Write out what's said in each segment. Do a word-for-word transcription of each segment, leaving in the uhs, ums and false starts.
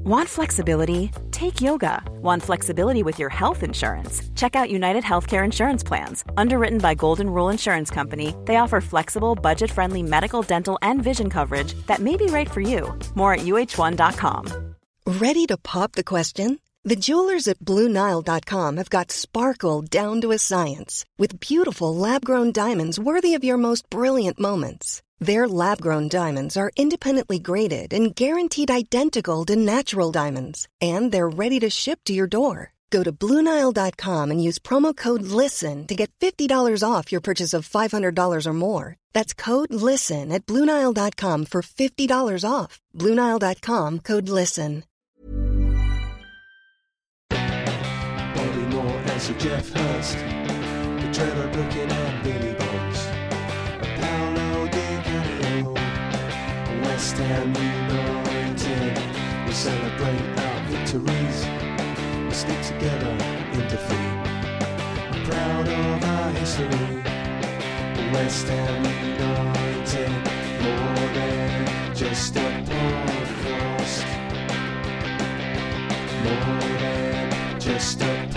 Want flexibility? Take yoga. Want flexibility with your health insurance? Check out United Healthcare Insurance Plans. Underwritten by Golden Rule Insurance Company, they offer flexible, budget-friendly medical, dental, and vision coverage that may be right for you. More at U H one dot com. Ready to pop the question? The jewelers at Blue Nile dot com have got sparkle down to a science with beautiful lab-grown diamonds worthy of your most brilliant moments. Their lab-grown diamonds are independently graded and guaranteed identical to natural diamonds, and they're ready to ship to your door. Go to Blue Nile dot com and use promo code LISTEN to get fifty dollars off your purchase of five hundred dollars or more. That's code LISTEN at Blue Nile dot com for fifty dollars off. Blue Nile dot com, code LISTEN. Bobby Moore and Sir Geoff Hurst, the Trevor Brooking and Billy Bonds, Paolo Di Canio, West Ham United. We celebrate our victories, we stick together in defeat. I'm proud of our history, West Ham United, more than just a podcast, more than just a podcast.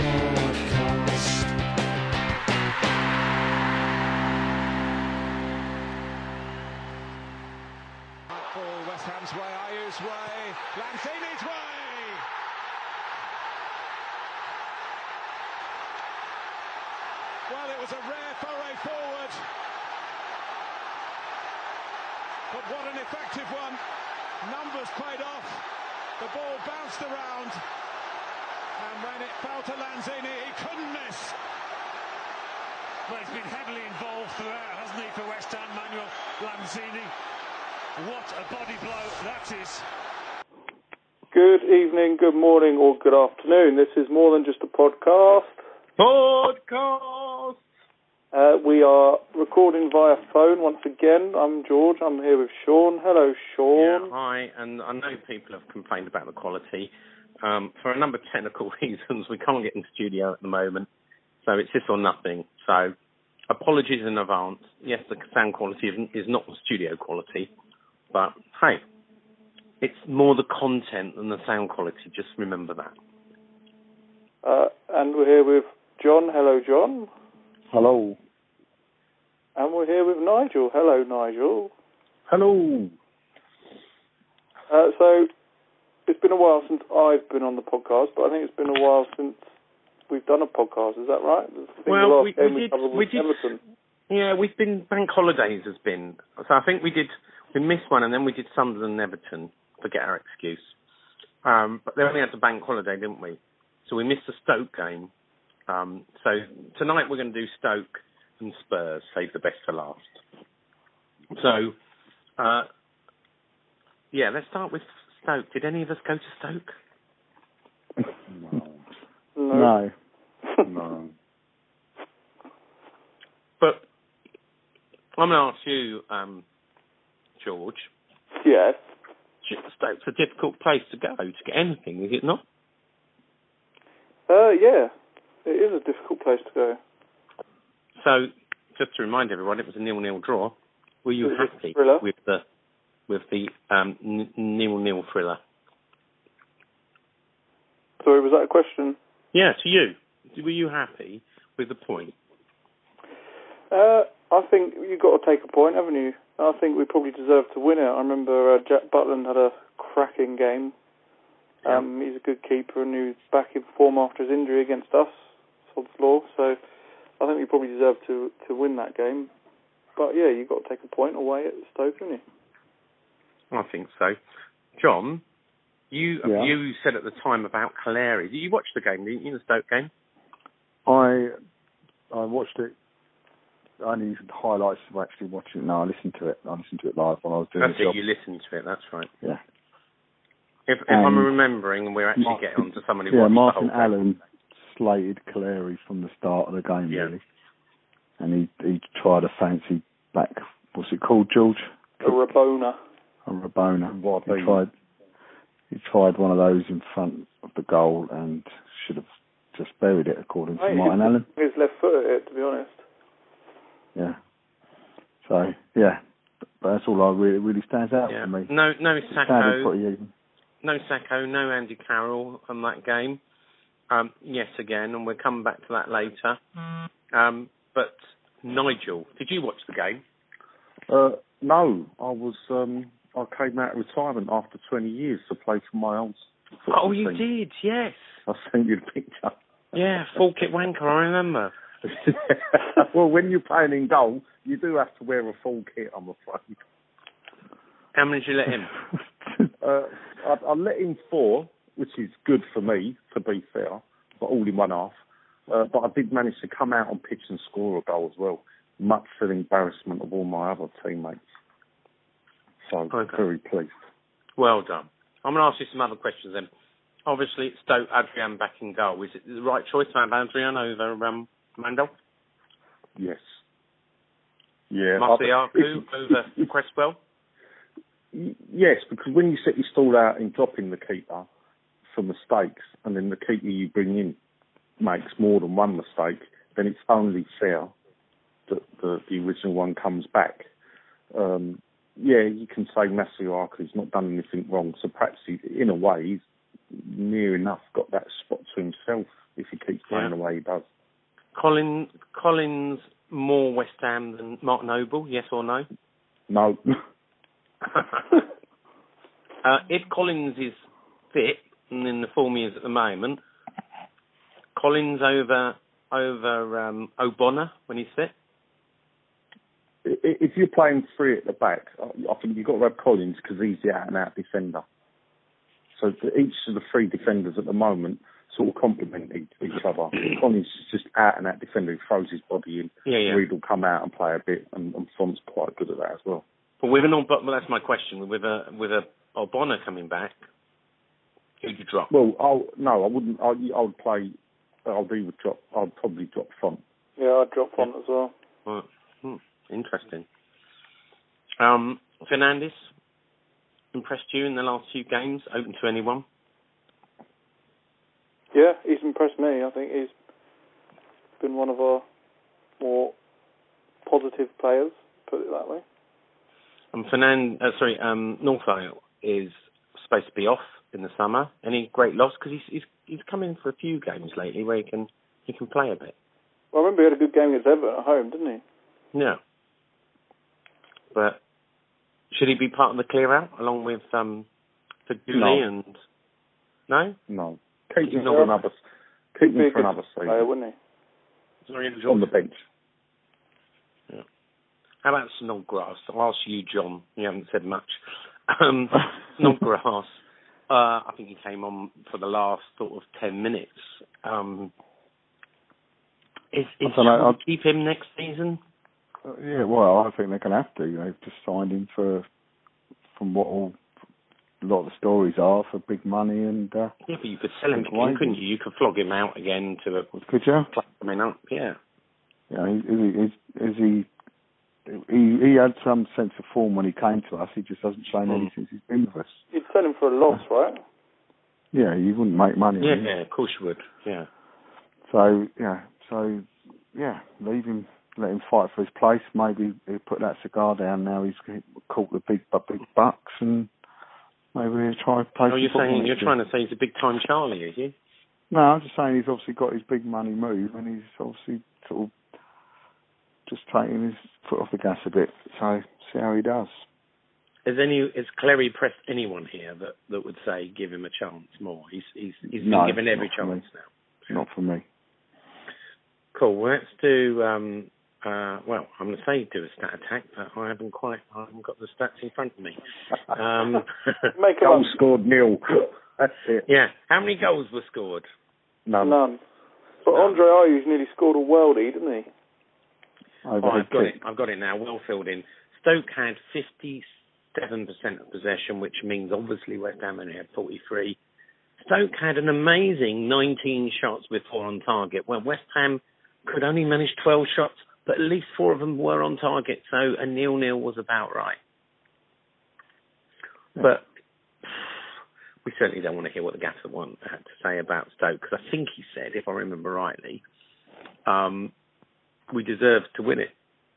For West Ham's way, Ayew's way, Lanzini's way. Well, it was a rare foray forward, but what an effective one. Numbers paid off, the ball bounced around, and when it fell to Lanzini, he couldn't miss. Well, he's been heavily involved throughout, hasn't he, for West Ham, Manuel Lanzini. What a body blow that is. Good evening, good morning, or good afternoon. This is More Than Just a Podcast. Podcast! Uh, we are recording via phone once again. I'm George. I'm here with Sean. Hello, Sean. Yeah, hi. And I know people have complained about the quality. Um, for a number of technical reasons, we can't get in studio at the moment. So it's this or nothing. So apologies in advance. Yes, the sound quality is not studio quality. But, hey, it's more the content than the sound quality. Just remember that. Uh, and we're here with John. Hello, John. Hello. And we're here with Nigel. Hello, Nigel. Hello. Uh, so, it's been a while since I've been on the podcast, but I think it's been a while since we've done a podcast. Is that right? Well, we, we did. We did Everton. Yeah, we've been, bank holidays has been. So I think we did, we missed one, and then we did Sunderland and Everton. Forget our excuse. Um, but then we had the bank holiday, didn't we? So we missed the Stoke game. Um, so tonight we're going to do Stoke and Spurs, save the best for last. So, uh, yeah, let's start with Stoke. Did any of us go to Stoke? No. No. No. But I'm going to ask you, um, George. Yes. Stoke's a difficult place to go to get anything, is it not? Uh, yeah. It is a difficult place to go. So, just to remind everyone, it was a nil-nil draw. Were you happy with the with the um, n- nil-nil thriller? Sorry, was that a question? Yeah, to you. Were you happy with the point? Uh, I think you've got to take a point, haven't you? I think we probably deserve to win it. I remember uh, Jack Butland had a cracking game. Um, yeah. He's a good keeper and he was back in form after his injury against us, Sod's Law. So I think we probably deserve to, to win that game. But yeah, you've got to take a point away at Stoke, haven't you? I think so. John, you yeah. you said at the time about Caleri. Did you watch the game, didn't you, the Stoke game? I I watched it. I only highlights of actually watching it. No, I listened to it. I listened to it live when I was doing that's the job. It, you listened to it, that's right. Yeah. If, if I'm remembering, and we're actually Martin, getting on to someone who yeah, watched Martin the whole Allen game. slated Caleri from the start of the game, yeah. really. And he he tried a fancy back, what's it called, George? A Rabona. A Rabona. What he tried, he tried one of those in front of the goal and should have just buried it, according to I Martin Allen. His left foot at it, to be honest. Yeah. So, yeah. But that's all that really, really stands out yeah. for me. No, no Sacco. Pretty even. no Sacco, no Andy Carroll on that game. Um, yes, again, and we'll come back to that later. Um, but Nigel, did you watch the game? Uh, no, I was. Um, I came out of retirement after twenty years to play for my old. Oh, you team. did, yes. I sent you the picture. Yeah, full kit wanker, I remember. Well, when you're playing in goal, you do have to wear a full kit, I'm afraid. How many did you let in? uh, I, I let in four, which is good for me, to be fair, but all in one half. Uh, but I did manage to come out on pitch and score a goal as well, much to the embarrassment of all my other teammates. So, okay. Very pleased. Well done. I'm going to ask you some other questions then. Obviously, it's Stoke, Adrian back in goal. Is it the right choice to have Adrian over um, Mandel? Yes. Yeah. Marciaku over Cresswell? Yes, because when you set your stall out in dropping the keeper for mistakes, and then the keeper you bring in makes more than one mistake, then it's only fair that the, the original one comes back. Um, yeah, you can say Marciaku's not done anything wrong, so perhaps he, in a way he's near enough got that spot to himself if he keeps playing yeah. the way he does. Colin, Collins more West Ham than Mark Noble, yes or no? No. uh, if Collins is fit and in the form he is at the moment, Collins over over um, O'Bonnor when he's fit? If you're playing three at the back, I think you've got to have Collins because he's the out-and-out defender. So each of the three defenders at the moment sort of complement each, each other. Collins is just out-and-out defender who throws his body in. Yeah, yeah. Reid will come out and play a bit, and, and Font's quite good at that as well. But with an well, that's my question. With a with a O'Bonnor coming back, who'd you drop? Well, I'll, no, I wouldn't. I, I would play. I'll do with drop. I'd probably drop Font. Yeah, I'd drop Font yeah. as well. Right. Hmm. Interesting. Um, Fernandes impressed you in the last few games? Open to anyone? Yeah, he's impressed me. I think he's been one of our more positive players, put it that way. Um, Fernand, uh, sorry, um, Northvale is supposed to be off in the summer. Any great loss? Because he's, he's he's come in for a few games lately where he can he can play a bit. Well, I remember he had a good game against Everton at home, didn't he? Yeah. But should he be part of the clear out along with um, Faduli no. and no? No. Keep him for another. Keep him for another season. Player, wouldn't he? Sorry, on the bench. Yeah. How about Snodgrass? I'll ask you, John. You haven't said much. Um, Snodgrass. Uh, I think he came on for the last sort of ten minutes. Um, is is I know, to keep him next season? Uh, yeah, well, I think they're going to have to. They've just signed him for, from what all, a lot of the stories are, for big money and. Uh, yeah, but you could sell him again, couldn't you? You could flog him out again to a. Could you? I mean, up, yeah. Yeah, is he? Is, is he He he had some sense of form when he came to us. He just hasn't shown any since he's been with us. You'd sell him for a loss, right? Yeah, you wouldn't make money. Yeah, yeah, of course you would. Yeah. So yeah, so yeah, leave him, let him fight for his place. Maybe he'll put that cigar down now. He's caught the big big bucks, and maybe he'll try to play. Oh, you're saying you're trying to say he's a big time Charlie, are you? No, I'm just saying he's obviously got his big money move, and he's obviously sort of just taking his foot off the gas a bit. So see how he does. Is any is Cleary pressed anyone here that, that would say give him a chance more? He's he's he's been no, given every chance now. Not for me. Cool. Well, let's do. Um, uh, well, I'm going to say do a stat attack, but I haven't quite. I haven't got the stats in front of me. Um, Make goals scored nil. That's it. Yeah. How many goals were scored? None. None. But None. Andre Ayew's nearly scored a worldie, didn't he? Oh, I've got it. I've got it now. Well filled in. Stoke had fifty-seven percent of possession, which means obviously West Ham only had forty-three. Stoke had an amazing nineteen shots with four on target, where West Ham could only manage twelve shots, but at least four of them were on target, so a nil-nil was about right. Yeah. But we certainly don't want to hear what the gaffer want had to say about Stoke, because I think he said, if I remember rightly, um, we deserved to win it.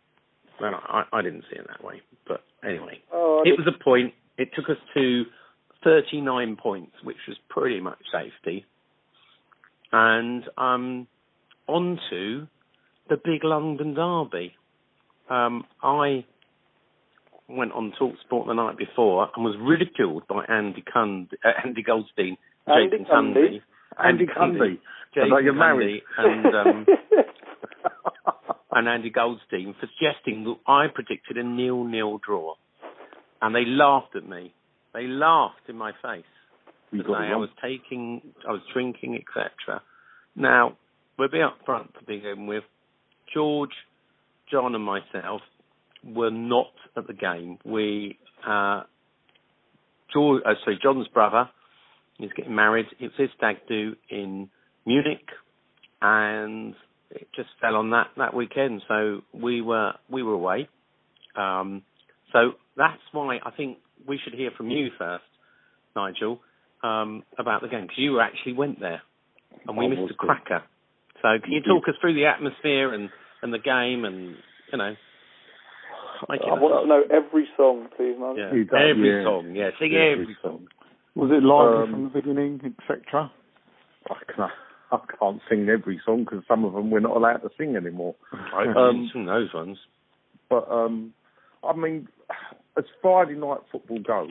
Well, I, I didn't see it that way, but anyway, oh, it was a point. It took us to thirty-nine points, which was pretty much safety. And um, on to the big London derby. Um, I went on TalkSport the night before and was ridiculed by Andy Cund- uh, Andy Goldstein, Andy Jason Cundy. Cundy, Andy Cundy, Jason you're Cundy, married. and um, and Andy Goldstein for suggesting that I predicted a nil-nil draw, and they laughed at me. They laughed in my face. You got I was taking, I was drinking, et cetera. Now we'll be up front to begin with. George, John, and myself were not at the game. We, uh, George, uh, sorry, John's brother is getting married. It's his stag do in Munich, and it just fell on that, that weekend. So we were we were away. Um, so that's why I think we should hear from you first, Nigel, um, about the game, because you actually went there, and we I missed was a cracker. So can you talk us through the atmosphere and, and the game, and you know? Make it I want to know every song, please, man. Yeah. He does, Every yeah. song, yeah. Sing Every every song. Was it live Um, from the beginning, et cetera? I can't, I can't sing every song because some of them we're not allowed to sing anymore. I Um, sing those ones. But um, I mean, as Friday night football goes,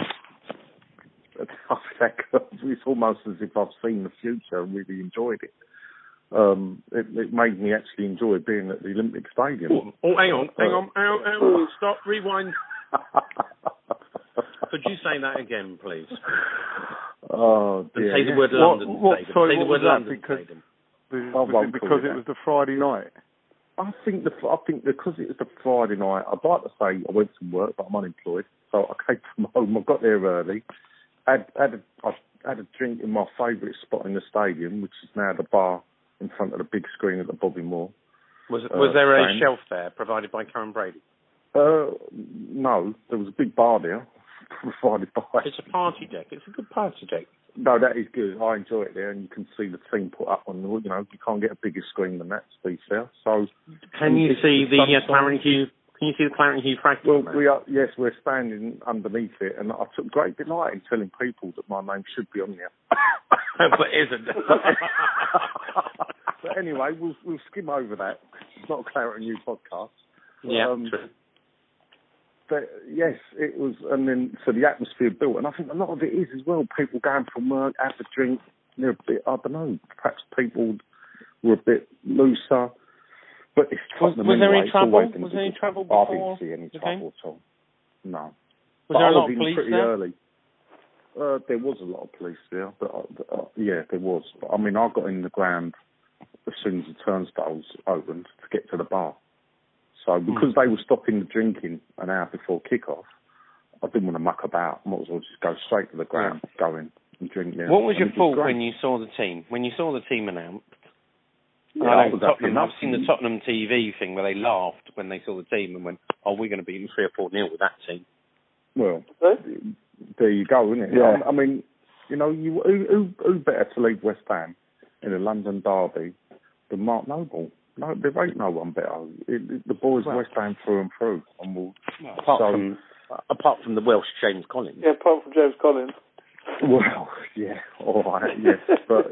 it's almost as if I've seen the future and really enjoyed it. Um, it, it made me actually enjoy being at the Olympic Stadium. Oh, oh hang on, hang on, hang on, hang on. Stop, rewind. Could you say that again, please? Oh, And dear. say the word What- London what- Stadium. sorry, say the what word was that? London Because- Stadium. Was, I was won't it call because it it was that. the Friday night? I think the I think because it was the Friday night, I'd like to say I went to work, but I'm unemployed, so I came from home. I got there early. Had had a, I had a drink in my favourite spot in the stadium, which is now the bar in front of the big screen at the Bobby Moore. Was, uh, was there a stand. shelf there provided by Karen Brady? Uh, no, there was a big bar there provided by. It's a party deck. It's a good party deck. No, that is good. I enjoy it there, and you can see the team put up on the. You know, you can't get a bigger screen than that, to be fair. So, Can you it's- see it's the uh, sunshine. Clarence Hugh? Can you see the Clarence Hugh fragment? Well, we are. Yes, we're standing underneath it, and I took great delight in telling people that my name should be on there. but it isn't. But anyway, we'll we'll skim over that. It's not a Clarence Hugh podcast. Yeah, um, true. But yes, it was, and then so the atmosphere built, and I think a lot of it is as well. People going from work, have a drink, they're a bit, I don't know, perhaps people were a bit looser. But it's Was, Tottenham was there anyway, any it's trouble? always been Was there any difficult. trouble I before didn't see any the trouble game? at all. No. Was But there I a lot was of in police pretty there? early. Uh, there was a lot of police there, but uh, uh, yeah, there was. But, I mean, I got in the ground as soon as the turnstiles opened to get to the bar. So because they were stopping the drinking an hour before kick-off, I didn't want to muck about. I might as well just go straight to the ground, Yeah. go in and drink there. What was And your it thought great. when you saw the team? When you saw the team announced? Yeah, I I know was happy Tottenham, enough. I've seen the Tottenham T V thing where they laughed when they saw the team and went, "Oh, we're going to beat them three or four nil with that team." Well, Huh? there you go, isn't it? Yeah. I mean, you know, you who, who, who better to lead West Ham in a London derby than Mark Noble? No, there ain't no one better. It, it, the boys Well, West Ham through and through. And we'll, Apart so, from apart from the Welsh James Collins. Yeah, apart from James Collins. well, yeah, all right, yes, but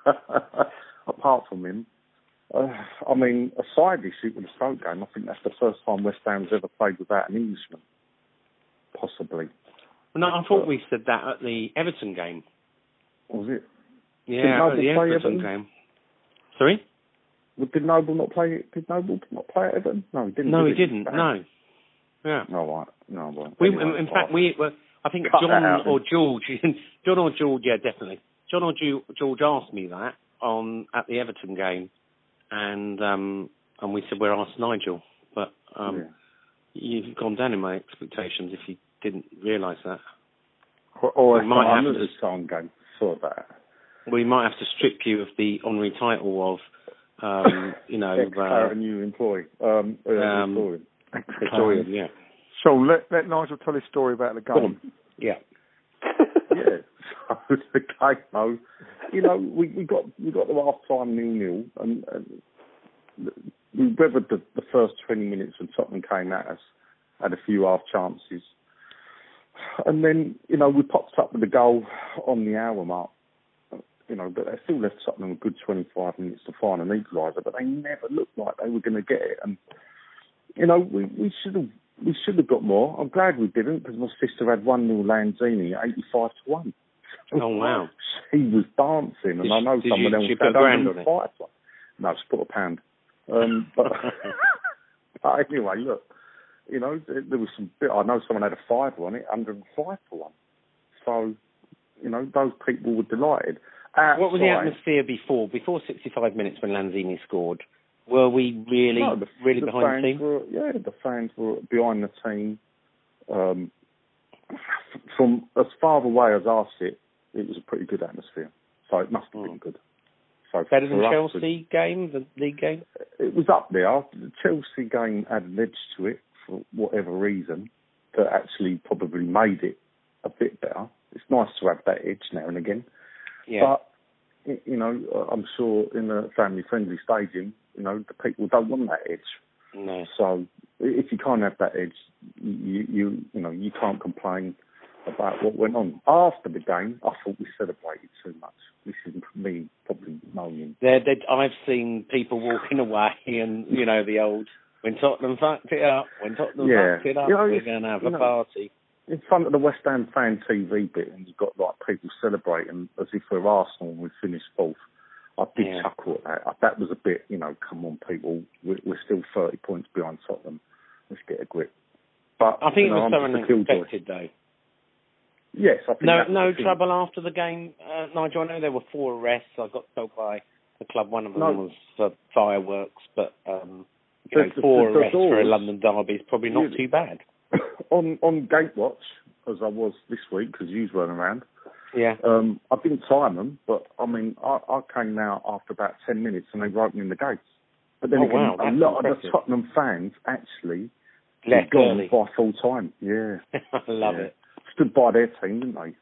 apart from him, uh, I mean, a side issue with the Stoke game. I think that's the first time West Ham's ever played without an Englishman, possibly. No, I thought we said that at the Everton game. Was it? Yeah, Did at Noble the play Everton Everton? game. Sorry? Well, did Noble not play? Did Noble not play at Everton? No, he didn't. No, did he didn't. No. Yeah. No, right. No, well, We, anyway, in, in fact, right. we were. I think Cut that John out, or George, John or George, yeah, definitely. John or Ju- George asked me that on at the Everton game, and um, and we said we're asked Nigel, but um, Yeah. you've gone down in my expectations if you didn't realise that. Or, or We might I have knew to. the song game. Saw that. We might have to strip you of the honorary title of, um, you know, Ex-Claret uh, new employee. Um, uh, um, employee. Victorian, yeah. So let, let Nigel tell his story about the Go game. on. Yeah. Yeah. So the game, though, you know, we, we got we got the half time nil nil, and, and we weathered the, the first twenty minutes when Tottenham came at us, had a few half chances. And then, you know, we popped up with the goal on the hour mark, you know, but they still left Tottenham a good twenty-five minutes to find an equaliser, but they never looked like they were going to get it. And, you know, we, we should have we should have got more. I'm glad we didn't, because my sister had one nil Lanzini at eighty-five to one. Oh, wow. She was dancing, and did I know she, someone you, else she had put a grand on it. No, she put a pound. Um, but, but anyway, look, you know, there, there was some bit, I know someone had a fiver on it, one hundred five to one. So, you know, those people were delighted. Outside, what was the atmosphere before? Before sixty-five minutes when Lanzini scored, were we really, no, the, really the behind the team? Were, yeah, the fans were behind the team. Um, from as far away as I sit, it was a pretty good atmosphere. So it must have been good. So better than us, Chelsea game, the league game? It was up there. The Chelsea game had an edge to it for whatever reason that actually probably made it a bit better. It's nice to have that edge now and again. Yeah. But, you know, I'm sure in a family-friendly stadium, you know, the people don't want that edge. No. So if you can't have that edge, you, you, you know, you can't complain about what went on. After the game, I thought we celebrated too much. This is me probably moaning. They're, they're, I've seen people walking away and, you know, the old, when Tottenham fucked it up, when Tottenham yeah. fucked it up, you know, we're going to have a know, party. In front of the West Ham fan T V bit, and you've got like people celebrating as if we're Arsenal and we finished fourth. I did yeah. chuckle at that. That was a bit, you know, come on people, we're, we're still thirty points behind Tottenham. Let's get a grip. But I think you it know, was I'm something unexpected though. Yes, I think no, that no the trouble after the game, uh, Nigel. I know there were four arrests. I got told by the club one of them no. was for fireworks, but um, you know, the, four the, the arrests doors, for a London derby is probably not really, too bad. on on Gatewatch, as I was this week, because you weren't around. Yeah. Um, I didn't time them, but I mean, I, I came out after about ten minutes and they wrote me in the gates. But then oh, again, wow, a lot impressive. of the Tottenham fans actually left gone early by full time. Yeah. I love yeah. it. Stood by their team, didn't they?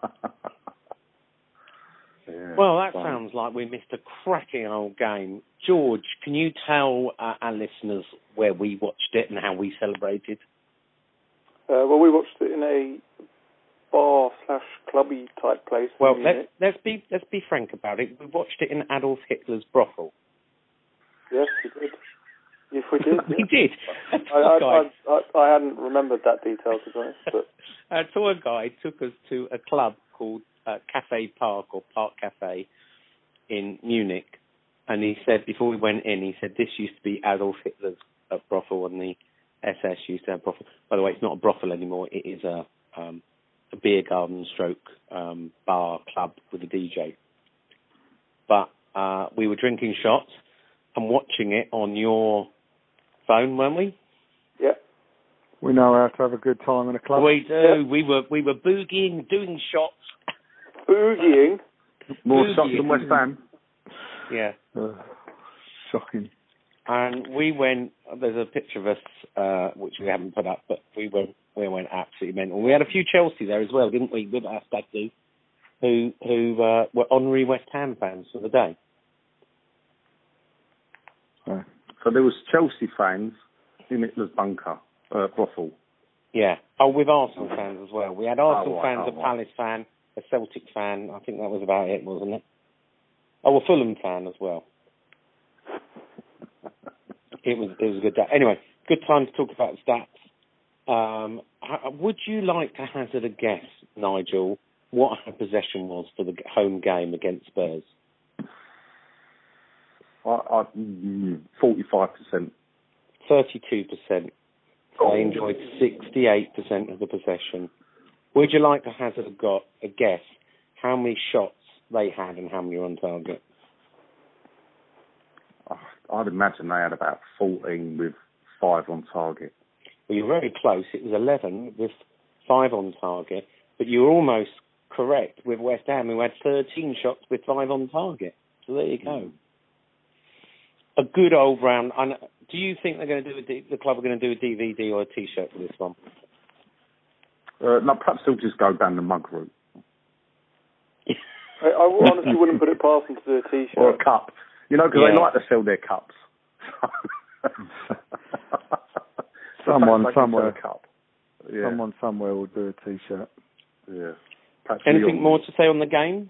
yeah, well, that so. sounds like we missed a cracking old game. George, can you tell uh, our listeners where we watched it and how we celebrated? Uh, well, we watched it in a bar slash clubby type place. Well, let's let's be let's be frank about it. We watched it in Adolf Hitler's brothel. Yes, we did. Yes, we did. we did. I, I, I, I, I hadn't remembered that detail, to be honest. But our tour guide took us to a club called uh, Cafe Park or Park Cafe in Munich, and he said before we went in, he said this used to be Adolf Hitler's uh, brothel, and the S S used to have brothel. By the way, it's not a brothel anymore. It is a um, a beer garden stroke um, bar club with a D J. But uh, we were drinking shots and watching it on your phone, weren't we? Yeah. We know how to have a good time in a club. We do. Yeah. We were we were boogieing, doing shots. Boogieing? More Boogieing. shots than West Ham. Yeah. Uh, shocking. And we went, there's a picture of us, uh, which we haven't put up, but we went, we went absolutely mental. We had a few Chelsea there as well, didn't we, with our stag do, who, who uh, were honorary West Ham fans for the day. Yeah. So there was Chelsea fans in Hitler's bunker, uh, brothel. Yeah. Oh, with Arsenal fans as well. We had Arsenal oh, right, fans, oh, a right. Palace fan, a Celtic fan. I think that was about it, wasn't it? Oh, a Fulham fan as well. It was it was a good day. Anyway, good time to talk about stats. Um, would you like to hazard a guess, Nigel, what her possession was for the home game against Spurs? I, I, forty-five percent. thirty-two percent. They enjoyed sixty-eight percent of the possession. Would you like to hazard a, got, a guess how many shots they had and how many were on target? I'd imagine they had about fourteen with five on target. Well, you're very close. It was eleven with five on target, but you were almost correct with West Ham, who had thirteen shots with five on target. So there you go. Mm. A good old round. And do you think they're going to do a D- the club are going to do a D V D or a T-shirt for this one? Uh, no, perhaps they'll just go down the mug route. I, I honestly wouldn't put it past them to do a T-shirt or a cup. You know, because yeah. they like to sell their cups. Someone somewhere. A cup. Yeah. Someone somewhere will do a T-shirt. Yeah. Perhaps Anything more to say on the game?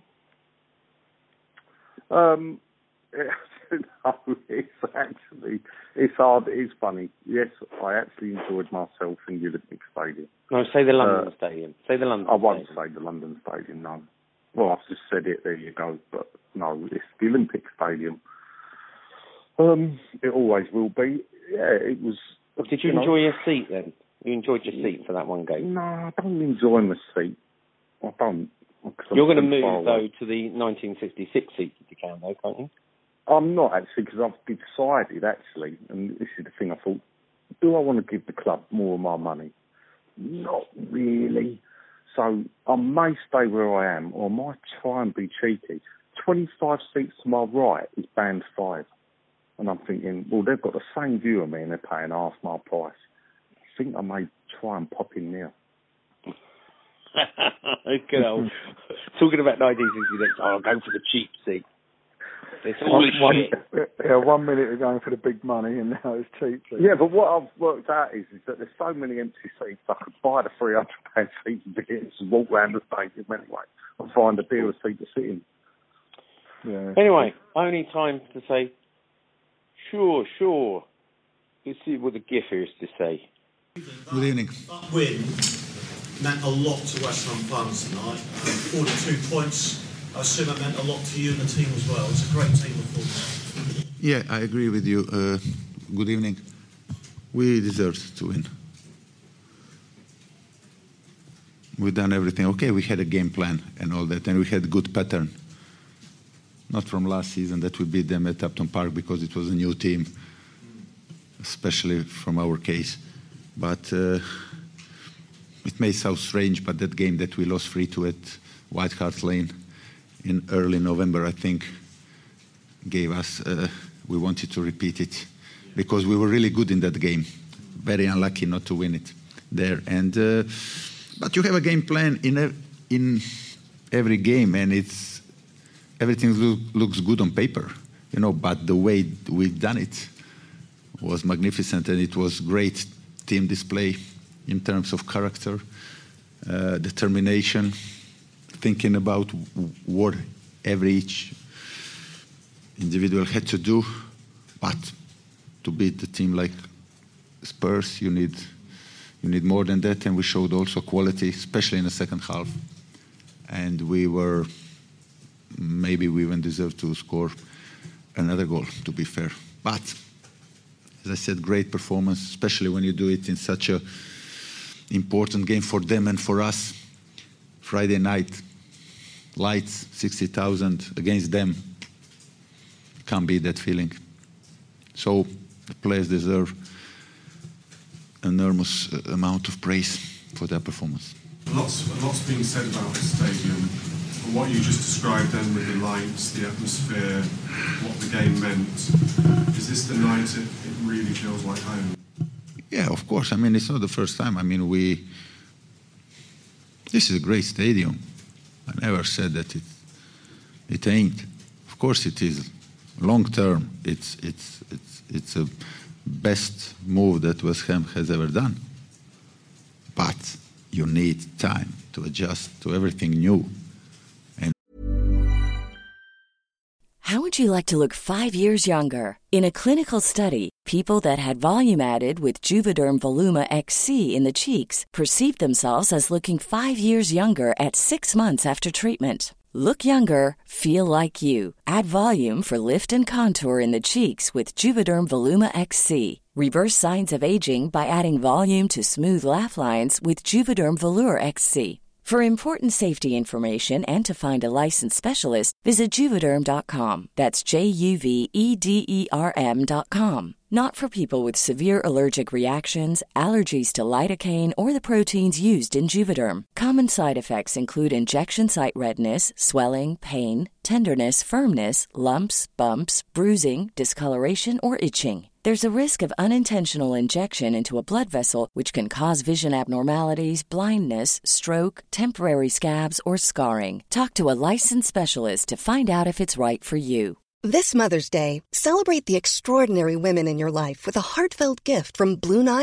Um, no, it's actually, it's hard, it's funny. Yes, I actually enjoyed myself in the Olympic Stadium. No, say the London uh, Stadium. Say the London I won't Stadium. say the London Stadium, no. Well, I've just said it, there you go. But no, it's the Olympic Stadium. Um, it always will be. Yeah, it was... Did you, you enjoy know, your seat then? You enjoyed your seat for that one game? No, I don't enjoy my seat. I don't. You're going to move, though, to the nineteen sixty-six seat if you can, though, can't you? I'm not, actually, because I've decided, actually, and this is the thing, I thought, do I want to give the club more of my money? Not really. So I may stay where I am, or I might try and be cheeky. twenty-five seats to my right is band five. And I'm thinking, well, they've got the same view of me and they're paying half my price. I think I may try and pop in there. Good old. Talking about nineteen sixty-six, oh, I'll go for the cheap seat. It's all one, shit. Yeah, one minute you're going for the big money and now it's cheap. Seats. Yeah, but what I've worked out is, is that there's so many empty seats, I could buy the three hundred pound seat and beers and walk around the stadium anyway and find a dearer seat to sit in. Yeah. Anyway, only time to say, sure, sure. Let's see what the Giffer is to say. Good evening. That win meant a lot to West Ham fans tonight. Um, forty-two points. I assume it meant a lot to you and the team as well. It's a great team of football. Yeah, I agree with you. Uh, good evening. We deserved to win. We've done everything. Okay, we had a game plan and all that, and we had a good pattern. Not from last season that we beat them at Upton Park because it was a new team, especially from our case. But uh, it may sound strange, but that game that we lost three two at White Hart Lane in early November, I think, gave us, uh, we wanted to repeat it because we were really good in that game. Very unlucky not to win it there. And uh, but you have a game plan in a, in every game, and it's everything look, looks good on paper, you know. But the way we've done it was magnificent, and it was great team display in terms of character, uh, determination, thinking about what every each individual had to do. But to beat the team like Spurs, you need you need more than that, and we showed also quality, especially in the second half. And we were, maybe we even deserved to score another goal, to be fair. But, as I said, great performance, especially when you do it in such a important game for them and for us. Friday night, lights, sixty thousand against them. Can't beat that feeling. So the players deserve an enormous amount of praise for their performance. Lots, lots being said about the stadium. But what you just described then with the lights, the atmosphere, what the game meant, is this the night it, it really feels like home? Yeah, of course. I mean, it's not the first time. I mean, we... This is a great stadium. I never said that it it ain't. Of course it is. Long term, it's it's it's it's a best move that West Ham has ever done. But you need time to adjust to everything new. And how would you like to look five years younger? In a clinical study, people that had volume added with Juvederm Voluma X C in the cheeks perceived themselves as looking five years younger at six months after treatment. Look younger, feel like you. Add volume for lift and contour in the cheeks with Juvederm Voluma X C. Reverse signs of aging by adding volume to smooth laugh lines with Juvederm Volure X C. For important safety information and to find a licensed specialist, visit Juvederm dot com. That's J U V E D E R M dot com. Not for people with severe allergic reactions, allergies to lidocaine, or the proteins used in Juvederm. Common side effects include injection site redness, swelling, pain, tenderness, firmness, lumps, bumps, bruising, discoloration, or itching. There's a risk of unintentional injection into a blood vessel, which can cause vision abnormalities, blindness, stroke, temporary scabs, or scarring. Talk to a licensed specialist to find out if it's right for you. This Mother's Day, celebrate the extraordinary women in your life with a heartfelt gift from Blue Nile.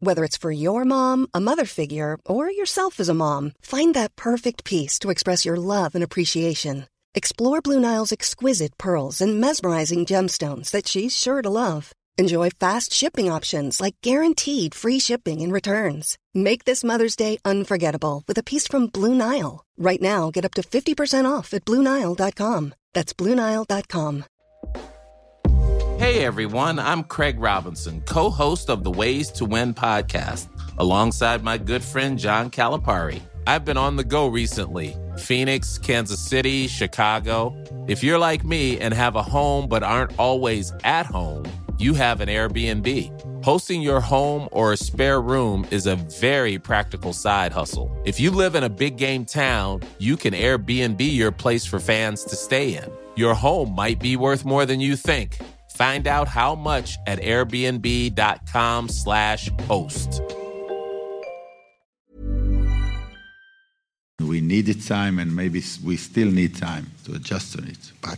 Whether it's for your mom, a mother figure, or yourself as a mom, find that perfect piece to express your love and appreciation. Explore Blue Nile's exquisite pearls and mesmerizing gemstones that she's sure to love. Enjoy fast shipping options like guaranteed free shipping and returns. Make this Mother's Day unforgettable with a piece from Blue Nile. Right now, get up to fifty percent off at Blue Nile dot com. That's Blue Nile dot com. Hey everyone, I'm Craig Robinson, co-host of the Ways to Win podcast, alongside my good friend John Calipari. I've been on the go recently. Phoenix, Kansas City, Chicago. If you're like me and have a home but aren't always at home, you have an Airbnb. Hosting your home or a spare room is a very practical side hustle. If you live in a big game town, you can Airbnb your place for fans to stay in. Your home might be worth more than you think. Find out how much at airbnb.com slash host. We needed time, and maybe we still need time to adjust on it. But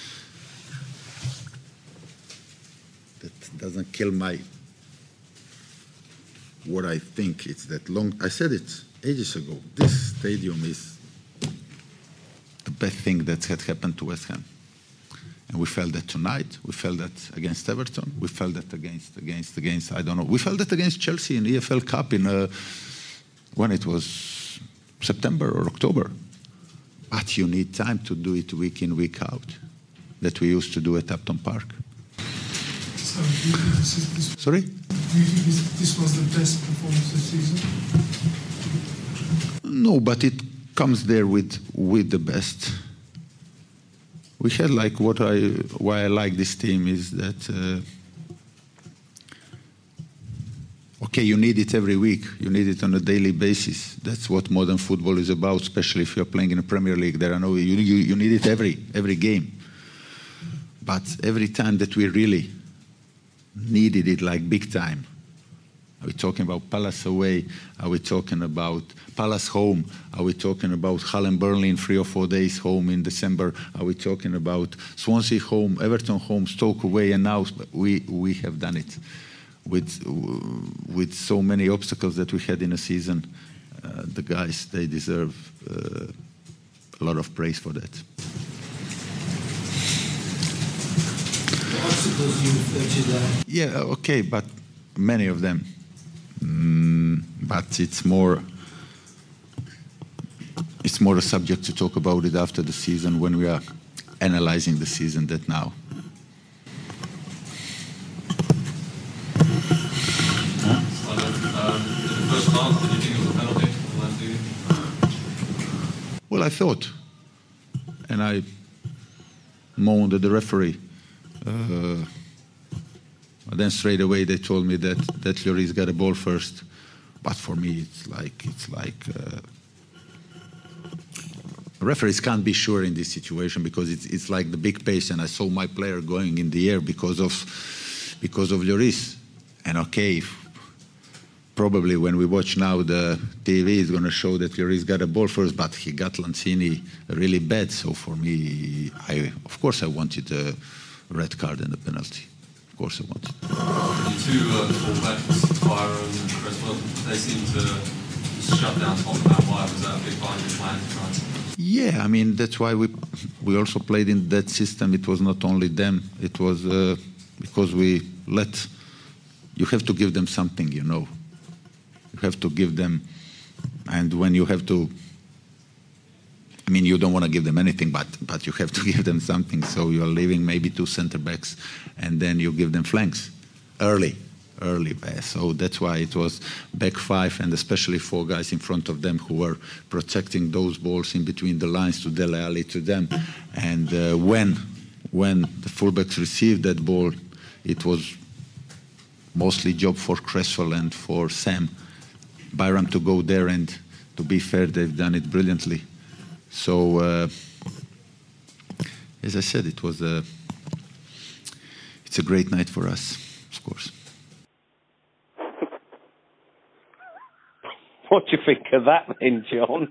that doesn't kill my what I think. It's that long. I said it ages ago. This stadium is the best thing that had happened to West Ham. And we felt that tonight. We felt that against Everton. We felt that against, against, against, I don't know. We felt that against Chelsea in the E F L Cup in uh, when it was September or October. But you need time to do it week in, week out, that we used to do at Upton Park. So, do you think this is, this, Sorry? Do you think this, this was the best performance this season? No, but it comes there with with the best. We had like what I why I like this team is that uh, okay, you need it every week, you need it on a daily basis. That's what modern football is about, especially if you're playing in a Premier League. There are no you you, you need it every every game. But every time that we really needed it, like big time. Are we talking about Palace away? Are we talking about Palace home? Are we talking about Hull and Burnley in three or four days home in December? Are we talking about Swansea home, Everton home, Stoke away? And now we we have done it with with so many obstacles that we had in a season. Uh, the guys, they deserve uh, a lot of praise for that. The obstacles you referred to there. Yeah, okay, but many of them. Mm, but it's more it's more a subject to talk about it after the season when we are analyzing the season than now. Well, I thought, and I moaned at the referee. Uh, Then straight away they told me that that Lloris got a ball first, but for me it's like it's like uh, referees can't be sure in this situation because it's it's like the big pace, and I saw my player going in the air because of because of Lloris, and okay, if probably when we watch now the T V is going to show that Lloris got a ball first, but he got Lanzini really bad. So for me, I of course I wanted a red card and a penalty. Of course I want. The two uh, fullbacks, Byron and Cresswell, they seem to shut down Tottenham. Why was that a big part of your plan? Yeah, I mean that's why we we also played in that system. It was not only them. It was uh, because we let. You have to give them something, you know. You have to give them, and when you have to. I mean, you don't want to give them anything, but but you have to give them something. So you are leaving maybe two center backs, and then you give them flanks early, early. So that's why it was back five, and especially four guys in front of them who were protecting those balls in between the lines to Dele Alli, to them. And uh, when when the fullbacks received that ball, it was mostly job for Cresswell and for Sam Byram to go there. And to be fair, they've done it brilliantly. So, uh, as I said, it was a it's a great night for us, of course. What do you think of that, then, John?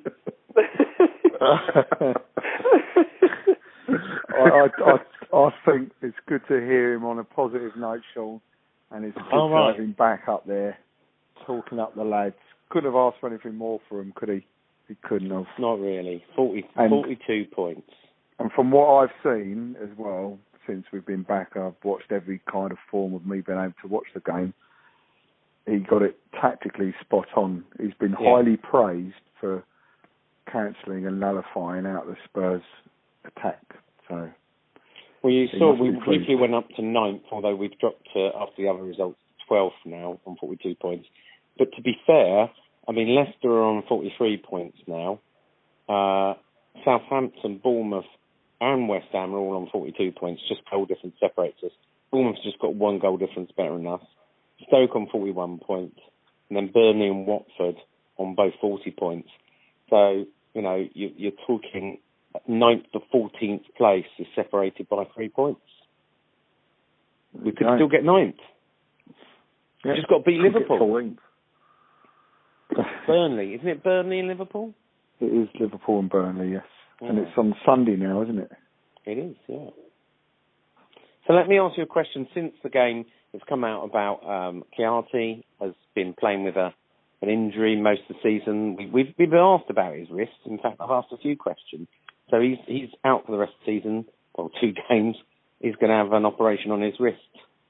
I, I, I think it's good to hear him on a positive note, Sean, and it's good oh, to right. have him back up there. talking up the lads. Couldn't have asked for anything more for him, could he? He couldn't have. Not really. forty, and, forty-two points. And from what I've seen as well, since we've been back, I've watched every kind of form of me being able to watch the game. He got it tactically spot on. He's been Yeah. highly praised for cancelling and nullifying out the Spurs attack. So, well, you he saw must we be pleased. briefly went up to ninth, although we've dropped to, after the other results, twelfth now on forty-two points. But to be fair, I mean, Leicester are on forty-three points now. Uh, Southampton, Bournemouth, and West Ham are all on forty-two points. Just goal difference separates us. Bournemouth's just got one goal difference better than us. Stoke on forty-one points, and then Burnley and Watford on both forty points. So, you know, you, you're talking ninth to fourteenth place is separated by three points. We could Right. still get ninth. Yeah. We've just got to beat Could get Liverpool. fourteenth. Burnley, isn't it Burnley and Liverpool? It is Liverpool and Burnley, yes. Yeah. And it's on Sunday now, isn't it? It is, yeah. So let me ask you a question. Since the game has come out about um, Chianti has been playing with a an injury most of the season, we, we've, we've been asked about his wrist. In fact, I've asked a few questions. So he's he's out for the rest of the season, well, two games. He's going to have an operation on his wrist.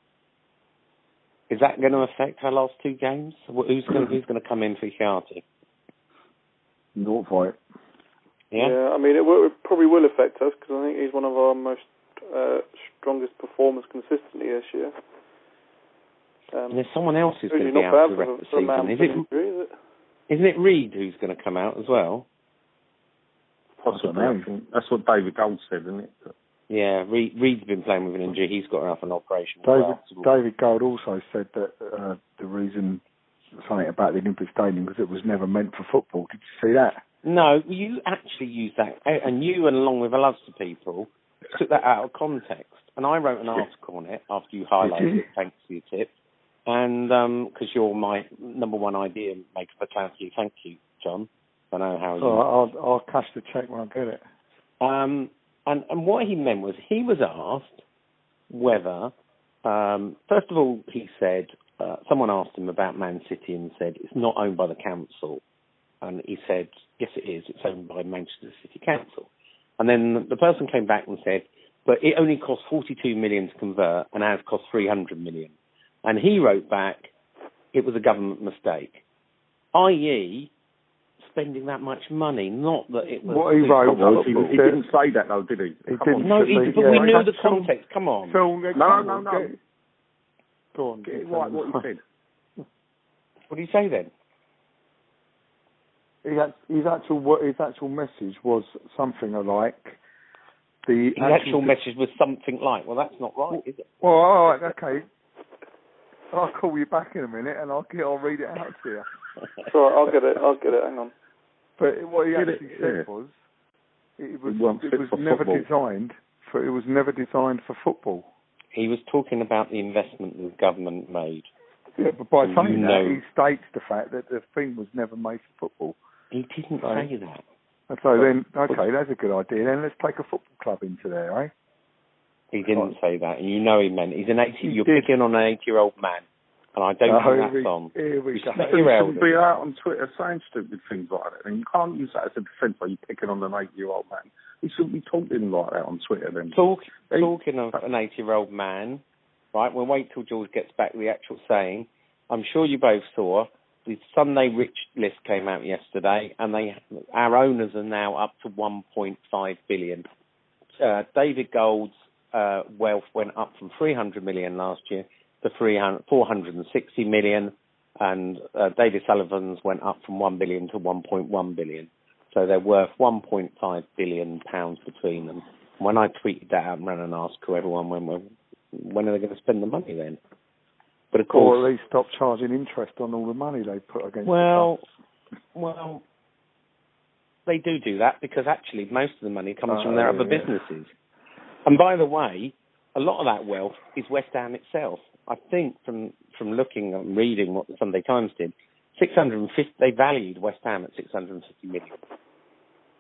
Is that going to affect our last two games? Who's going who's going to come in for Chianti? Northwhite. Yeah? yeah, I mean, it, will, it probably will affect us because I think he's one of our most uh, strongest performers consistently this year. Um, And there's someone else who's going to really be not out bad for the rest of the for a man season. Is with it, an injury, is it? isn't it Reed who's going to come out as well? Possibly. I think that's what David Gold said, isn't it? Yeah, Reed, Reed's been playing with an injury. He's got to have an operation. as David, well. David Gold also said that uh, the reason, something about the Olympic Stadium, because it was never meant for football. Did you see that? No, you actually used that, and you, and along with lots of people, took that out of context. And I wrote an article on it after you highlighted you? it, thanks for your tip. And because um, you're my number one idea maker for Clarity, thank you, John. I know how you... Oh, I'll, I'll cash the cheque when I get it. Um, and, and what he meant was he was asked whether, um, first of all, he said, uh, someone asked him about Man City and said, it's not owned by the council. And he said, yes, it is. It's owned by Manchester City Council. And then the person came back and said, but it only cost forty-two million to convert and ours cost three hundred million. And he wrote back, it was a government mistake, that is, spending that much money, not that it was... What he wrote was... He, he didn't say that, though, did he? He didn't. No, he, but yeah. we knew the context. Come on. Phil, no, no, no. Get, go on. Get it right, what he said. What do you say then? His actual, his actual message was something like... The His actual, actual message was something like, well, that's not right, is it? Well, all right, okay. I'll call you back in a minute and I'll get, I'll read it out to you. Sorry, I'll get it. I'll get it. Hang on. But what he Get actually it, said yeah. was, it was, It it was for never football. designed for. It was never designed for football. He was talking about the investment the government made. Yeah, but by You saying know. that, he states the fact that the thing was never made for football. He didn't So- say that. And so then, okay, that's a good idea. Then let's take a football club into there, eh? He didn't say that, and you know he meant. He's an eighty. He You're did. picking on an eighty-year-old man, and I don't Oh, think here that's we- on. here we go. Respect You your shouldn't elders. be out on Twitter saying stupid things like that. And you can't use that as a defence like you're picking on an eight-year-old man. You shouldn't be talking like that on Twitter then. Talk, Hey. talking of an eighty-year-old man, right? We'll wait till George gets back with the actual saying. I'm sure you both saw the Sunday Rich list came out yesterday, and they our owners are now up to one point five billion. Uh, David Gold's uh, wealth went up from three hundred million last year to four hundred sixty million, and uh, David Sullivan's went up from one billion to one point one billion. So they're worth one point five billion pounds between them. When I tweeted that out and ran an article, everyone went, well, when are they going to spend the money then? But of course, or at least stop charging interest on all the money they put against well, the clubs. well, they do do that because actually most of the money comes Oh, from their other yeah. businesses. And by the way, a lot of that wealth is West Ham itself. I think from from looking and reading what the Sunday Times did, six hundred fifty they valued West Ham at six hundred fifty million.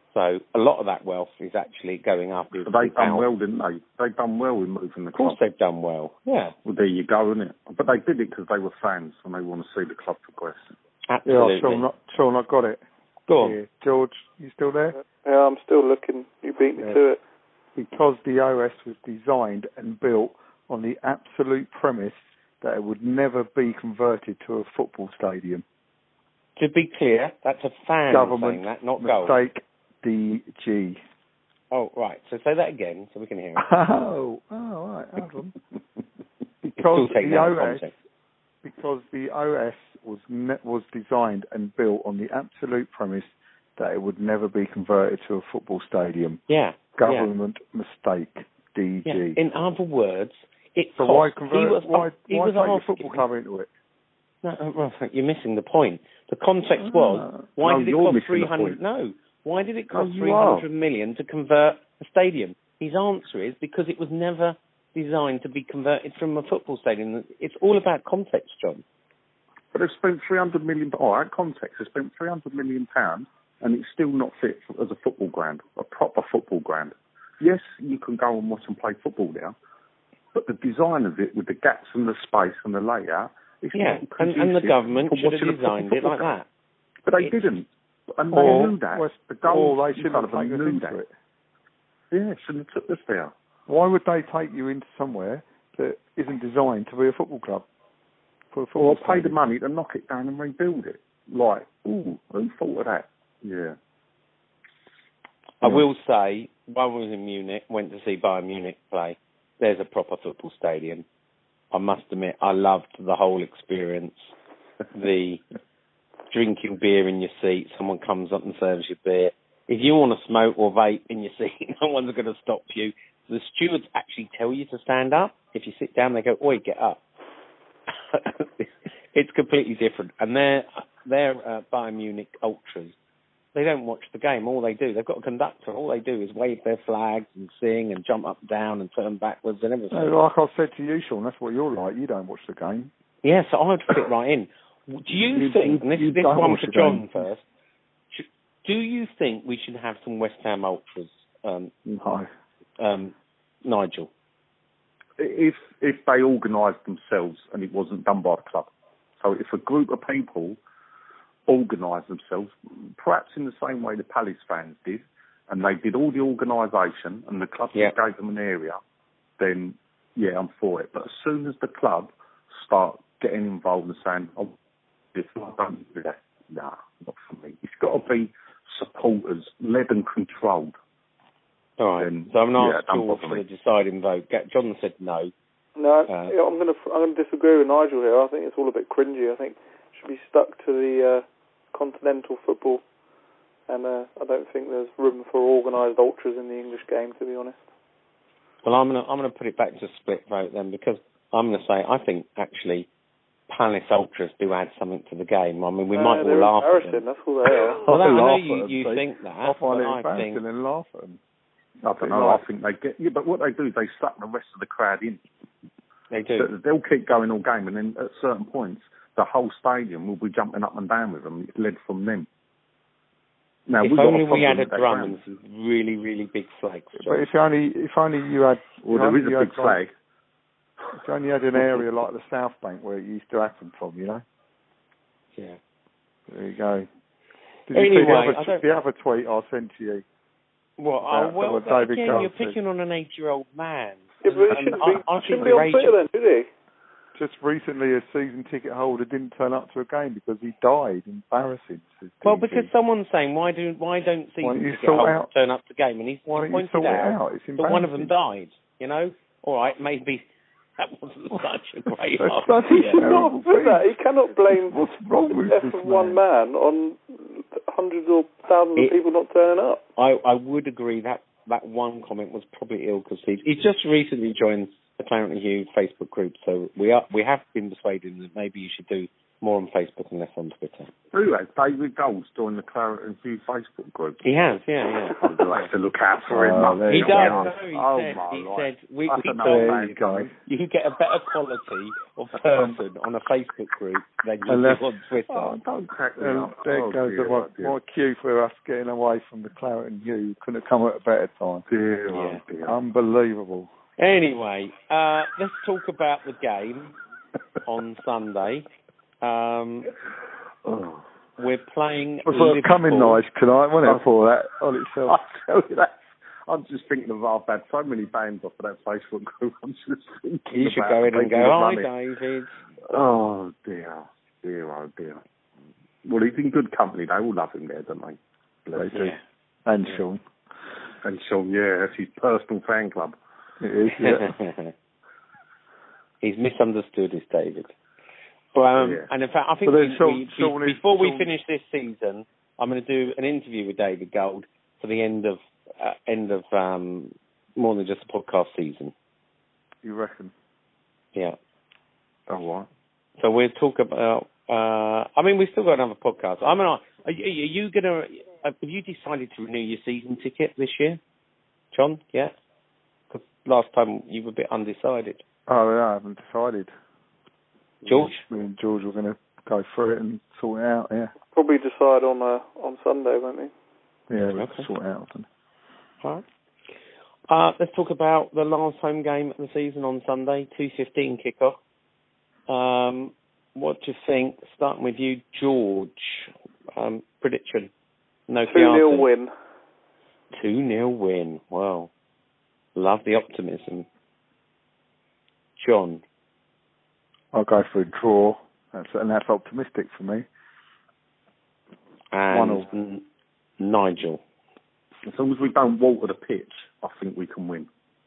So a lot of that wealth is actually going up. So they done well, didn't they? They done well in moving the club. Of course they've done well, yeah. Well, there you go, isn't it? But they did it because they were fans and they want to see the club progress. Absolutely. Yeah, Sean, Sean, I got it. Go on. Yeah. George, you still there? Yeah, I'm still looking. You beat me yeah. to it. Because the O S was designed and built on the absolute premise that it would never be converted to a football stadium. To be clear, that's a fan Government saying that, not mistake goal. D G. Oh, right. So say that again so we can hear it. Oh, oh right. Hold on. Because the O S, because the O S was ne- was designed and built on the absolute premise that it would never be converted to a football stadium. Yeah. Government yeah. mistake. D G. Yeah. In other words, it so cost, why convert? He was, why he why was take asking, your football club into it? No, well, you're missing the point. The context was why no, did it cost three hundred? No, why did it cost no, three hundred million to convert a stadium? His answer is because it was never designed to be converted from a football stadium. It's all about context, John. But they've spent three hundred million. All right, context. They've spent three hundred million pounds, and it's still not fit as a football ground, a proper football ground. Yes, you can go and watch and play football there, but the design of it, with the gaps and the space and the layout. It's yeah, and, and the government should have designed it like that. But they it's, didn't. And or, they knew that. Was, the goals, or they shouldn't have taken us into that. it. Yeah, shouldn't have took us there. Why would they take you into somewhere that isn't designed to be a football club? For a football or pay stadium? the money to knock it down and rebuild it. Like, ooh, who thought of that? Yeah. I yeah. will say, while I was in Munich, went to see Bayern Munich play, there's a proper football stadium. I must admit, I loved the whole experience. The drinking beer in your seat, someone comes up and serves you beer. If you want to smoke or vape in your seat, no one's going to stop you. The stewards actually tell you to stand up. If you sit down, they go, oi, get up. It's completely different. And they're, they're uh, Bayern Munich ultras. They don't watch the game. All they do, they've got a conductor. All they do is wave their flags and sing and jump up and down and turn backwards and everything. No, like I said to you, Sean, that's what you're like. You don't watch the game. Yeah, so I would fit right in. Do you, you think, and this, this one for John game. first, should, do you think we should have some West Ham ultras, um, no. um, Nigel? If if they organised themselves and it wasn't done by the club. So if a group of people organise themselves, perhaps in the same way the Palace fans did, and they did all the organisation and the club yeah. gave them an area, then, yeah, I'm for it. But as soon as the club start getting involved and saying, oh, this I don't do that, nah, not for me. It's got to be supporters, led and controlled. All right, then, so I'm going to yeah, ask George for the deciding vote. John said no. No, uh, yeah, I'm going to I'm going to disagree with Nigel here. I think it's all a bit cringy. I think it should be stuck to the uh, continental football, and uh, I don't think there's room for organised ultras in the English game, to be honest. Well, I'm going to I'm going to put it back to split vote then, because I'm going to say I think actually Palace ultras do add something to the game. I mean, we uh, might all laugh at them. That's all they are. Well, that, I know you, them, you they, think that. I find it embarrassing think... and laugh at them. I don't know. I think they get. Yeah, but what they do is they suck the rest of the crowd in. They do. So they'll keep going all game, and then at certain points, the whole stadium will be jumping up and down with them. It's led from them. Now, if only we had a drum and some really, really big flags. But if only, if only you had. Well, there is a big flag. If you only had an area like the South Bank where it used to happen from, you know. Yeah. There you go. Did anyway, you see the other, the other tweet I sent to you? Well, oh, well again, you're picking on an eight-year-old man. Yeah, but it shouldn't, be, I, I shouldn't be on Twitter then, should he? Just recently, a season ticket holder didn't turn up to a game because he died. Embarrassing. Well, because someone's saying, why do why don't season ticket holders out? turn up to game? And he's why don't pointed you sort out, it out? that one of them died. You know, all right, maybe that wasn't such a great idea. He cannot do that. He cannot blame What's wrong with the death this of one man on hundreds or thousands it, of people not turning up. I, I would agree that that one comment was probably ill-conceived. He's just recently joined the Clarence Hughes Facebook group, so we are we have been persuaded that maybe you should do More on Facebook and less on Twitter. Who has David Gold joined the Claret and Hugh Facebook group? He has, yeah, yeah. I do have to look out for him. Oh, he does. No, he oh, said, my he life. said we, That's we another you, man, you can get a better quality of person on a Facebook group than you Unless, do on Twitter. Oh, don't crack me And up. there oh, goes dear, the, my, oh, dear. my cue for us getting away from the Claret and Hugh. Couldn't have come at a better time. Dear, Yeah. oh, dear. Unbelievable. Anyway, uh, let's talk about the game on Sunday. Um, oh. We're playing It was coming nice tonight, wasn't it, for that on itself? I tell you that. I'm just thinking of, I've had so many bands off of that Facebook group. I'm just thinking You should about go in and people go, hi, running. David. Oh, dear. Dear, oh, dear. Well, he's in good company. They all love him there, don't they? They do. Yeah. And Sean. And Sean, yeah, that's his personal fan club. It is, yeah. He's misunderstood, is David. But, um, Yeah. And in fact, I think But then we, Sean- we, Sean we, is- before we Sean- finish this season, I'm going to do an interview with David Gold for the end of uh, end of um, more than just a podcast season. You reckon? Yeah. Oh, what? So we'll talk about. Uh, I mean, we've still got another podcast. I mean, are you, are you going to? Have you decided to renew your season ticket this year, John? Yeah. Because last time you were a bit undecided. Oh, yeah, I haven't decided. George? Me and George were going to go through it and sort it out, yeah. Probably decide on uh, on Sunday, won't we? Yeah, we'll Okay. sort it out. Then. All right. Uh, let's talk about the last home game of the season on Sunday, two fifteen kickoff. Um, what do you think? Starting with you, George. Um, prediction. No two nil win. two nil win. Wow. Love the optimism. John. I'll go for a draw, that's, and that's optimistic for me. And One all. N- Nigel. As long as we don't water the pitch, I think we can win.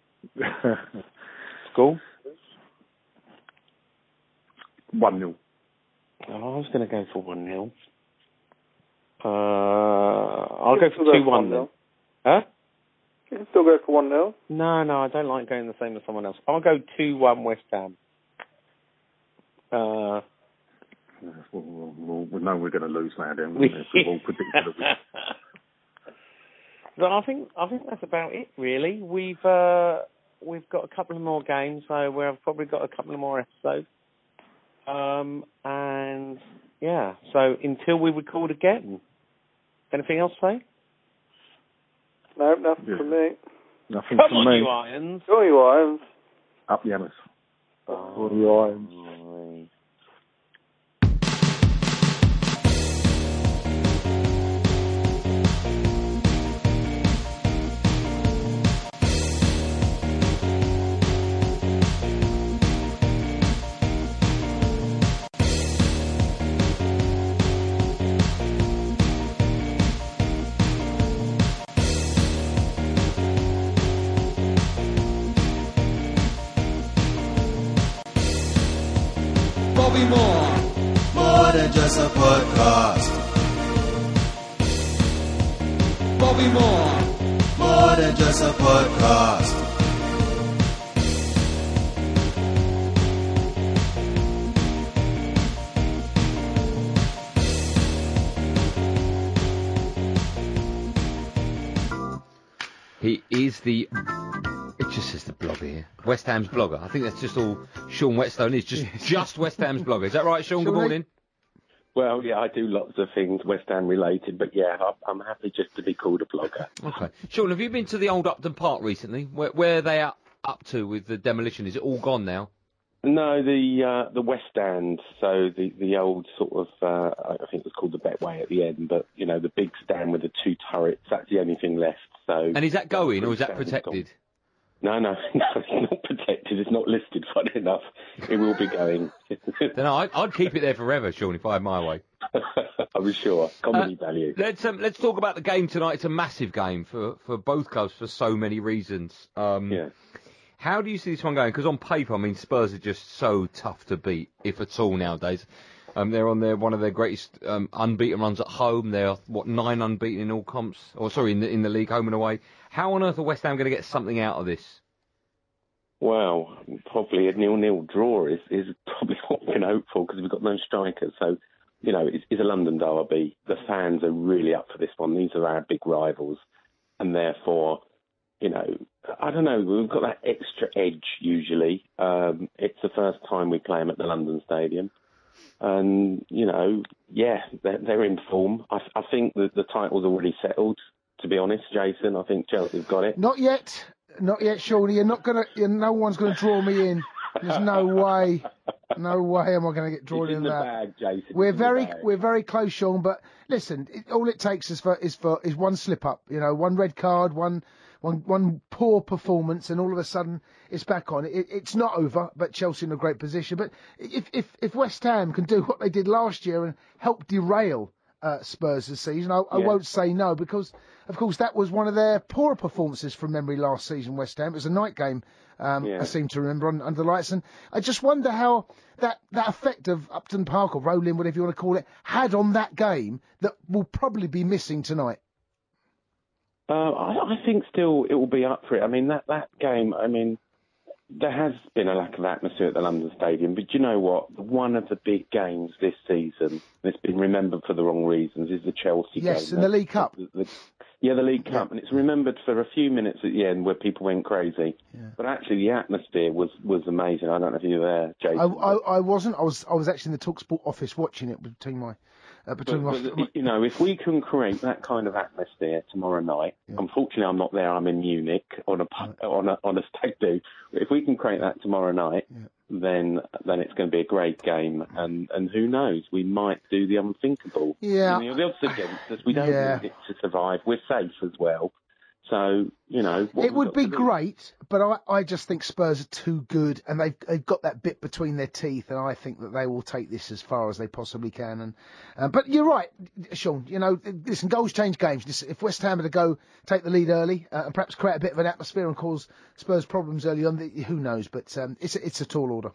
School? one nil. Oh, I was going to go for one nil. Uh, I'll You go can for still go two for one one then. nil. Huh? You can still go for one nil. No, no, I don't like going the same as someone else. I'll go two one West Ham. Uh, We'll, we'll, we know we're going to lose now, then. We've all predicted it. But I think I think that's about it, really. We've uh, we've got a couple of more games, so we've probably got a couple of more episodes. Um, and yeah, so until we record again, anything else to say? No, nothing Yeah. from me. Nothing Come from on, me. you Irons. Go you Irons. Up the Hammers. All the irons. Bobby Moore. More than just a podcast. Bobby Moore. More than just a podcast. He is the... It just says the blogger here. West Ham's blogger. I think that's just all Sean Whetstone is. Just just West Ham's blogger. Is that right, Sean? Good morning. Well, yeah, I do lots of things West Ham related, but yeah, I'm happy just to be called a blogger. Okay. Sean, have you been to the old Upton Park recently? Where, where are they up, up to with the demolition? Is it all gone now? No, the uh, the West Stand, so the, the old sort of, uh, I think it was called the Betway at the end, but, you know, the big stand with the two turrets, that's the only thing left. So. And is that going, or is that protected? No, no, no, it's not protected. It's not listed, funny enough. It will be going. Then I'd, I'd keep it there forever, Sean, if I had my way. I was sure. Comedy Uh, value. Let's um, let's talk about the game tonight. It's a massive game for, for both clubs for so many reasons. Um, yeah. How do you see this one going? Because on paper, I mean, Spurs are just so tough to beat, if at all nowadays. Um, they're on their one of their greatest um, unbeaten runs at home. They're what nine unbeaten in all comps, or sorry, in the in the league, home and away. How on earth are West Ham going to get something out of this? Well, probably a nil-nil draw is, is probably what we can hope for because we've got no strikers. So, you know, it's, it's a London derby. The fans are really up for this one. These are our big rivals. And therefore, you know, I don't know, we've got that extra edge usually. Um, it's the first time we play them at the London Stadium. And, you know, yeah, they're, they're in form. I, I think that the title's already settled, to be honest, Jason. I think Chelsea's got it. Not yet. Not yet, Shawnee. You're not going to, no one's going to draw me in. There's no way. No way am I going to get drawn it's in, in the that. Bag, Jason. We're it's very, we're very close, Sean. But listen, it, all it takes is for is for is one slip up. You know, one red card, one one one poor performance, and all of a sudden it's back on. It, it's not over, but Chelsea in a great position. But if if if West Ham can do what they did last year and help derail uh, Spurs this season, I, I Yeah. won't say no because, of course, that was one of their poorer performances from memory last season. West Ham. It was a night game. Um, Yeah. I seem to remember on, under the lights, and I just wonder how that, that effect of Upton Park or Roll-In, whatever you want to call it, had on that game that will probably be missing tonight. Uh, I, I think still it will be up for it. I mean, that, that game, I mean, there has been a lack of atmosphere at the London Stadium, but you know what? One of the big games this season, and it's been remembered for the wrong reasons, is the Chelsea game. Yes, in the League Cup. The, the, yeah, the League Cup, and it's remembered for a few minutes at the end where people went crazy. Yeah. But actually, the atmosphere was, was amazing. I don't know if you were there, Jason. I, I, I wasn't. I was I was actually in the TalkSport office watching it between my uh, between But, my. but, you know, if we can create that kind of atmosphere tomorrow night, Yeah. unfortunately I'm not there. I'm in Munich on a pu- on a on a stag do. If we can create that tomorrow night, Yeah. then then it's going to be a great game. And, and who knows, we might do the unthinkable. Yeah. You know, the odds against us, we don't Yeah. need it to survive. We're safe as well. So, you know, what It we've would got be to do- great, but I, I just think Spurs are too good, and they've they've got that bit between their teeth, and I think that they will take this as far as they possibly can. And uh, but you're right, Sean. You know, listen, goals change games. Listen, if West Ham are to go take the lead early uh, and perhaps create a bit of an atmosphere and cause Spurs problems early on, who knows? But um, it's a, it's a tall order.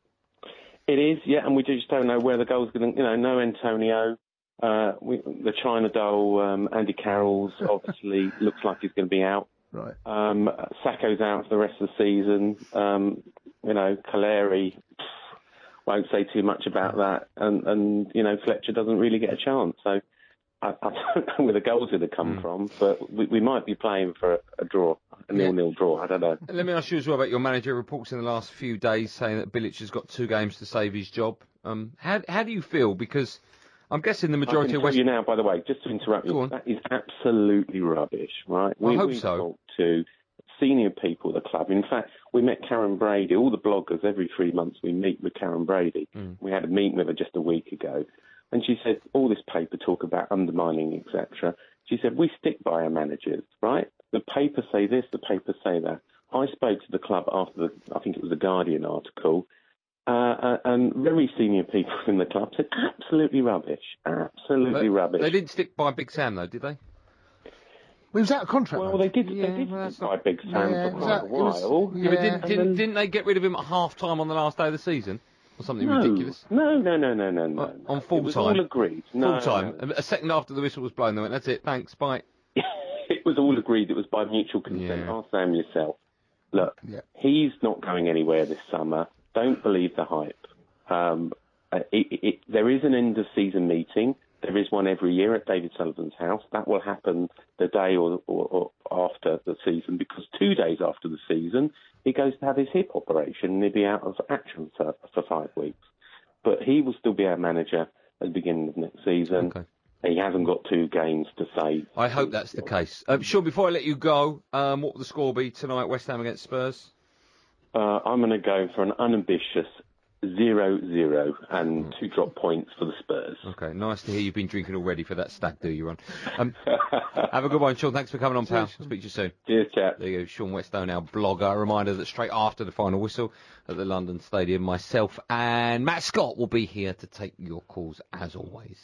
It is, yeah, and we just don't know where the goal's going to, you know, no Antonio. Uh, we, the China doll, um, Andy Carroll's obviously looks like he's going to be out. Right. Um, Sacco's out for the rest of the season. Um, you know, Caleri, won't say too much about that. And, and, you know, Fletcher doesn't really get a chance. So I, I don't know where the goals are going to come Mm. from, but we, we might be playing for a, a draw, a nil-nil draw. I don't know. Let me ask you as well about your manager. Reports in the last few days saying that Bilic has got two games to save his job. Um, how how do you feel? Because I'm guessing the majority I can of tell West. you now, by the way, just to interrupt Go you, on. that is absolutely rubbish, right? I hope we so. talked to senior people at the club. In fact, we met Karen Brady. All the bloggers, every three months we meet with Karen Brady. Mm. We had a meeting with her just a week ago. And she said, all this paper talk about undermining, et cetera. She said, we stick by our managers, right? The papers say this, the papers say that. I spoke to the club after the, I think it was the Guardian article, uh, and very senior people in the club said, absolutely rubbish, absolutely They, rubbish. they didn't stick by Big Sam though, did they? He was out of contract. Well, they did. Yeah, they did well, stick by Big Sam yeah, for was quite that- a it was- while. Yeah, but didn't, And didn't, then- didn't they get rid of him at half time on the last day of the season? Or something no, ridiculous? No, no, no, no, no, no. On- on full it was time? all agreed. No, Full time. no. A second after the whistle was blown, they went, that's it, thanks, bye. It was all agreed. It was by mutual consent. Yeah. Ask Sam yourself. Look, Yeah. he's not going anywhere this summer. Don't believe the hype. Um, uh, it, it, there is an end of season meeting. There is one every year at David Sullivan's house. That will happen the day or, or, or after the season, because two days after the season, he goes to have his hip operation and he'll be out of action for, for five weeks. But he will still be our manager at the beginning of next season. Okay. He hasn't got two games to save. I hope that's the case. Um, Sean, before I let you go, um, what will the score be tonight, West Ham against Spurs? Uh, I'm going to go for an unambitious zero zero and two drop points for the Spurs. Okay, nice to hear you've been drinking already for that stag do you're on. Um, have a good one, Sean. Thanks for coming on, pal. I'll speak to you soon. Cheers, chap. There you go, Sean Westone, our blogger. A reminder that straight after the final whistle at the London Stadium, myself and Matt Scott will be here to take your calls as always.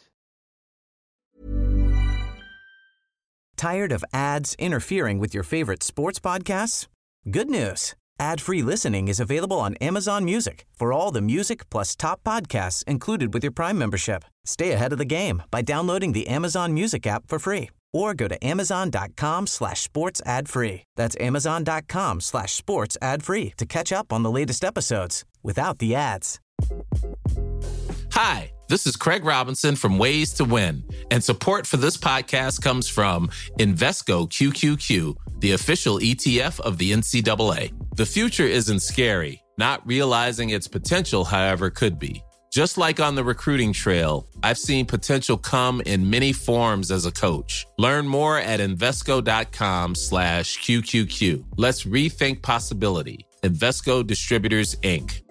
Tired of ads interfering with your favorite sports podcasts? Good news. Ad-free listening is available on Amazon Music for all the music plus top podcasts included with your Prime membership. Stay ahead of the game by downloading the Amazon Music app for free or go to amazon.com slash sports ad free. That's amazon.com slash sports ad free to catch up on the latest episodes without the ads. Hi, this is Craig Robinson from Ways to Win, and support for this podcast comes from Invesco Q Q Q, the official E T F of the N C double A. The future isn't scary. Not realizing its potential, however, could be. Just like on the recruiting trail, I've seen potential come in many forms as a coach. Learn more at Invesco.com slash QQQ. Let's rethink possibility. Invesco Distributors, Incorporated.